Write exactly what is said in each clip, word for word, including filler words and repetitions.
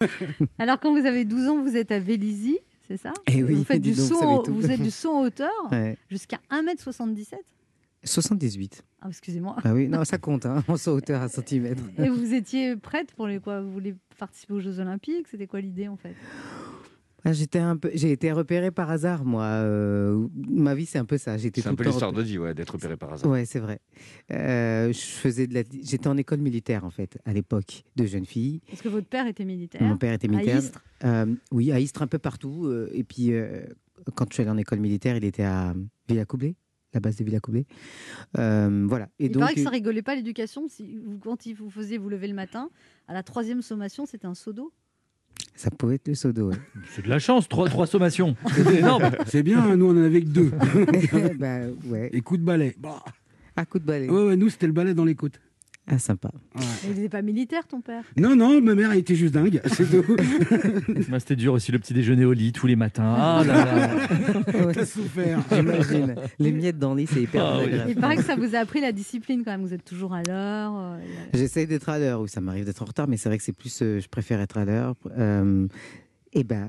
Alors, quand vous avez douze ans, vous êtes à Vélizy, c'est ça? Et oui, vous, faites du donc, saut, vous êtes du saut en hauteur ouais. jusqu'à un mètre soixante-dix-sept. soixante-dix-huit. Ah, excusez-moi. Ah oui, non, ça compte, hein, en saut hauteur à centimètres. Et vous étiez prête pour les quoi? Vous voulez participer aux Jeux Olympiques? C'était quoi l'idée en fait? Ah, j'étais un peu, j'ai été repérée par hasard, moi. Euh, ma vie, c'est un peu ça. C'est un peu l'histoire de vie, ouais, d'être repérée par hasard. Ouais, c'est vrai. Euh, je faisais de la... J'étais en école militaire, en fait, à l'époque, de jeune fille. Est-ce que votre père était militaire? Mon père était militaire. À Istres? euh, Oui, à Istres, un peu partout. Euh, et puis, euh, quand je suis allé en école militaire, il était à Villacoublay, la base de Villacoublay. Euh, voilà. Et il donc, paraît que ça rigolait pas l'éducation. Si vous, quand il vous faisiez vous lever le matin, à la troisième sommation, c'était un seau d'eau. ça pouvait être le seau d'eau. Ouais. C'est de la chance, trois, trois sommations. C'est énorme. C'est bien, nous on en avait que deux. bah, ouais. Et coup de balai. Bah. À coup de balai. Ouais, ouais, nous c'était le balai dans les côtes. Ah, sympa. Ouais. Il n'était pas militaire, ton père? Non, non, ma mère elle était juste dingue, c'est tout. Bah, c'était dur aussi, le petit déjeuner au lit tous les matins. Ah là là. T'as souffert. J'imagine. Les miettes dans le lit, c'est hyper Ah, oui. agréable. Il paraît que ça vous a appris la discipline quand même. Vous êtes toujours à l'heure. euh, J'essaye d'être à l'heure. Oui, ça m'arrive d'être en retard, mais c'est vrai que c'est plus, euh, je préfère être à l'heure. Euh, et ben,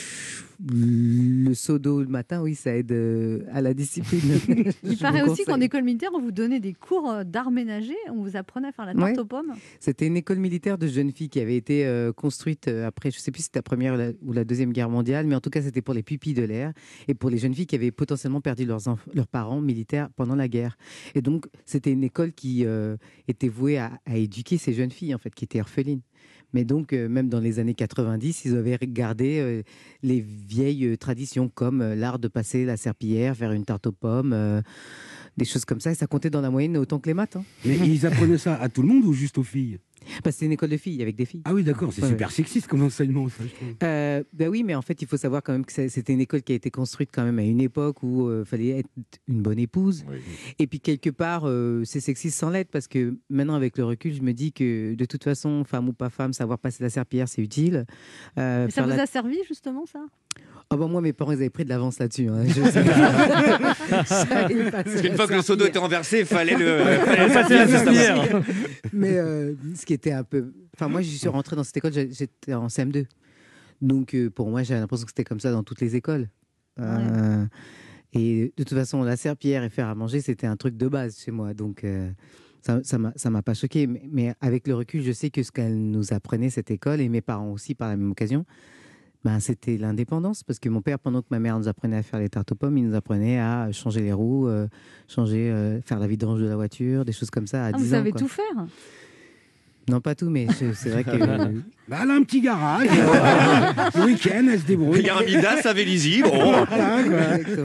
le seau d'eau le matin, oui, ça aide euh, à la discipline. Il Je paraît vous aussi qu'en conseille. école militaire, on vous donnait des cours euh, d'art ménager. On vous apprenait à faire la tarte Ouais. aux pommes. C'était une école militaire de jeunes filles qui avait été euh, construite euh, après, je ne sais plus si c'était la première ou la, ou la deuxième guerre mondiale, mais en tout cas, c'était pour les pupilles de l'air et pour les jeunes filles qui avaient potentiellement perdu leurs, enf- leurs parents militaires pendant la guerre. Et donc, c'était une école qui euh, était vouée à, à éduquer ces jeunes filles, en fait, qui étaient orphelines. Mais donc, euh, même dans les années quatre-vingt-dix, ils avaient gardé euh, les vieilles euh, traditions comme euh, l'art de passer la serpillière, faire une tarte aux pommes, euh, des choses comme ça. Et ça comptait dans la moyenne autant que les maths. Hein. Mais ils apprenaient ça à tout le monde ou juste aux filles? Parce que c'est une école de filles, avec des filles. Ah oui, d'accord, c'est Ouais, super sexiste comme enseignement, ça, je trouve. Euh, ben oui, mais en fait, il faut savoir quand même que c'est- c'était une école qui a été construite quand même à une époque où il fallait être une bonne épouse. Oui. Et puis, quelque part, euh, c'est sexiste sans l'être, parce que maintenant, avec le recul, je me dis que de toute façon, femme ou pas femme, savoir passer la serpillière, c'est utile. Euh, Et ça faire vous la- a servi justement, ça? Ah ben, moi, mes parents, ils avaient pris de l'avance là-dessus. Hein. Je sais pas. Ça, ils passaient Parce la qu'une fois que le seau d'eau serpillière. était renversé, il fallait le. Fallait passer la serpillière. Mais euh, ce qui était un peu... Enfin, moi, je suis rentré dans cette école, j'ai- j'étais en C M deux. Donc, euh, pour moi, j'avais l'impression que c'était comme ça dans toutes les écoles. Euh, Et de toute façon, la serpillière et faire à manger, c'était un truc de base chez moi. Donc, euh, ça ça m'a ça m'a pas choqué. Mais, mais avec le recul, je sais que ce qu'elle nous apprenait, cette école, et mes parents aussi, par la même occasion, ben, c'était l'indépendance. Parce que mon père, pendant que ma mère nous apprenait à faire les tartes aux pommes, il nous apprenait à changer les roues, euh, changer, euh, faire la vidange de la voiture, des choses comme ça à Ah, dix vous ans. savez quoi. tout faire. Non, pas tout, mais je- c'est vrai que... Bah, elle a un petit garage. Le week-end, elle se débrouille. Il y a un Midas à Vélizy, bon. Voilà, quoi.